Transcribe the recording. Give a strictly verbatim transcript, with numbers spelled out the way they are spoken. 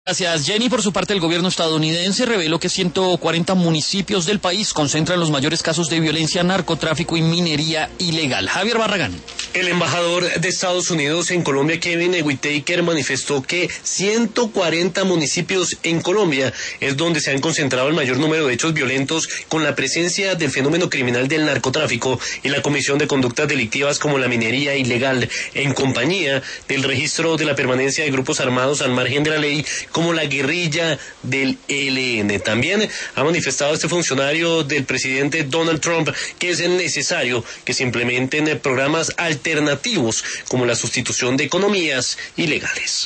Gracias, Jenny. Por su parte, el gobierno estadounidense reveló que ciento cuarenta municipios del país concentran los mayores casos de violencia, narcotráfico y minería ilegal. Javier Barragán. El embajador de Estados Unidos en Colombia, Kevin Whitaker, manifestó que ciento cuarenta municipios en Colombia es donde se han concentrado el mayor número de hechos violentos, con la presencia del fenómeno criminal del narcotráfico y la comisión de conductas delictivas como la minería ilegal, en compañía del registro de la permanencia de grupos armados al margen de la ley, como la guerrilla del E L N. También ha manifestado este funcionario del presidente Donald Trump que es necesario que se implementen programas alternativos como la sustitución de economías ilegales.